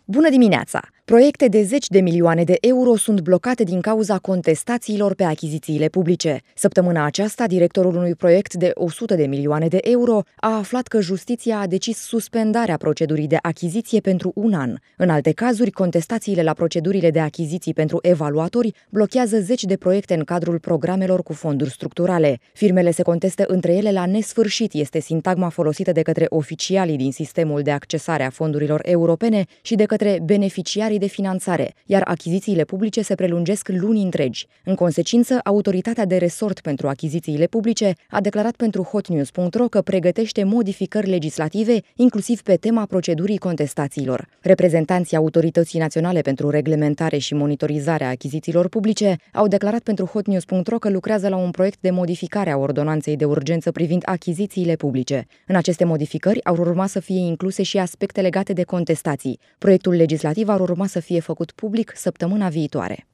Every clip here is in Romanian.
Bună dimineața! Proiecte de 10 de milioane de euro sunt blocate din cauza contestațiilor pe achizițiile publice. Săptămâna aceasta, directorul unui proiect de 100 de milioane de euro a aflat că justiția a decis suspendarea procedurii de achiziție pentru un an. În alte cazuri, contestațiile la procedurile de achiziții pentru evaluatori blochează 10 de proiecte în cadrul programelor cu fonduri structurale. Firmele se contestă între ele la nesfârșit, este sintagma folosită de către oficialii din sistemul de accesare a fondurilor europene și de către beneficiarii de finanțare, iar achizițiile publice se prelungesc luni întregi. În consecință, Autoritatea de Resort pentru Achizițiile Publice a declarat pentru hotnews.ro că pregătește modificări legislative, inclusiv pe tema procedurii contestațiilor. Reprezentanții Autorității Naționale pentru Reglementare și Monitorizare a Achizițiilor Publice au declarat pentru hotnews.ro că lucrează la un proiect de modificare a ordonanței de urgență privind achizițiile publice. În aceste modificări ar urma să fie incluse și aspecte legate de contestații. Proiectul legislativ ar urma să fie făcut public săptămâna viitoare.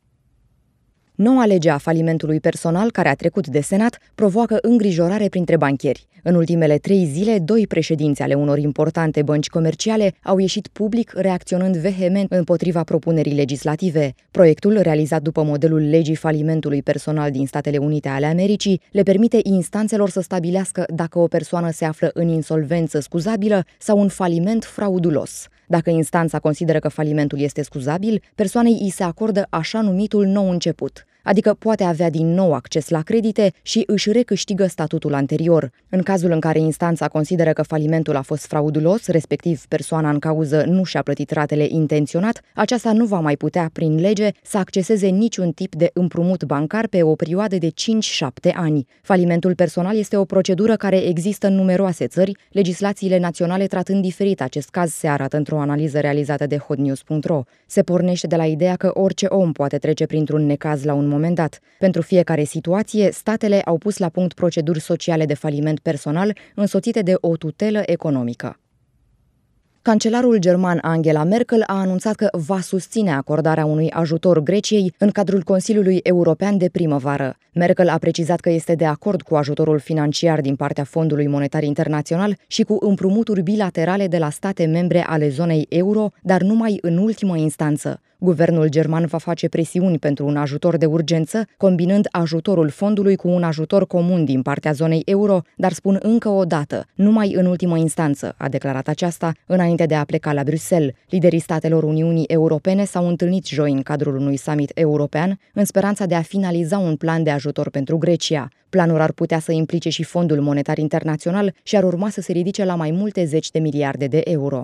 Noua lege a falimentului personal, care a trecut de Senat, provoacă îngrijorare printre bancheri. În ultimele 3 zile, 2 președinți ale unor importante bănci comerciale au ieșit public reacționând vehement împotriva propunerii legislative. Proiectul, realizat după modelul legii falimentului personal din Statele Unite ale Americii, le permite instanțelor să stabilească dacă o persoană se află în insolvență scuzabilă sau în faliment fraudulos. Dacă instanța consideră că falimentul este scuzabil, persoanei îi se acordă așa numitul nou început, adică poate avea din nou acces la credite și își recâștigă statutul anterior. În cazul în care instanța consideră că falimentul a fost fraudulos, respectiv persoana în cauză nu și-a plătit ratele intenționat, aceasta nu va mai putea, prin lege, să acceseze niciun tip de împrumut bancar pe o perioadă de 5-7 ani. Falimentul personal este o procedură care există în numeroase țări, legislațiile naționale tratând diferit acest caz, se arată într-o analiză realizată de hotnews.ro. Se pornește de la ideea că orice om poate trece printr-un necaz la un moment dat. Pentru fiecare situație, statele au pus la punct proceduri sociale de faliment personal însoțite de o tutelă economică. Cancelarul german Angela Merkel a anunțat că va susține acordarea unui ajutor Greciei în cadrul Consiliului European de primăvară. Merkel a precizat că este de acord cu ajutorul financiar din partea Fondului Monetar Internațional și cu împrumuturi bilaterale de la state membre ale zonei euro, dar numai în ultimă instanță. Guvernul german va face presiuni pentru un ajutor de urgență, combinând ajutorul fondului cu un ajutor comun din partea zonei euro, dar spun încă o dată, numai în ultimă instanță, a declarat aceasta înainte de a pleca la Bruxelles. Liderii statelor Uniunii Europene s-au întâlnit joi în cadrul unui summit european, în speranța de a finaliza un plan de ajutor pentru Grecia. Planul ar putea să implice și Fondul Monetar Internațional și ar urma să se ridice la mai multe zeci de miliarde de euro.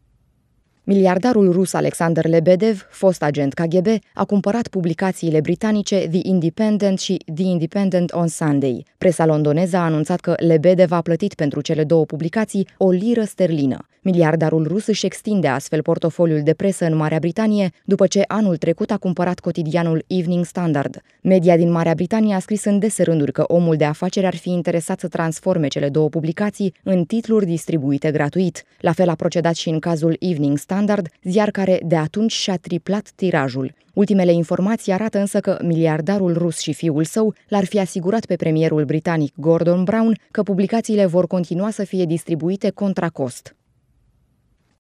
Miliardarul rus Alexander Lebedev, fost agent KGB, a cumpărat publicațiile britanice The Independent și The Independent on Sunday. Presa londoneză a anunțat că Lebedev a plătit pentru cele 2 publicații o liră sterlină. Miliardarul rus își extinde astfel portofoliul de presă în Marea Britanie, după ce anul trecut a cumpărat cotidianul Evening Standard. Media din Marea Britanie a scris în dese rânduri că omul de afaceri ar fi interesat să transforme cele 2 publicații în titluri distribuite gratuit. La fel a procedat și în cazul Evening Standard, ziar care de atunci și-a triplat tirajul. Ultimele informații arată însă că miliardarul rus și fiul său l-ar fi asigurat pe premierul britanic Gordon Brown că publicațiile vor continua să fie distribuite contra cost.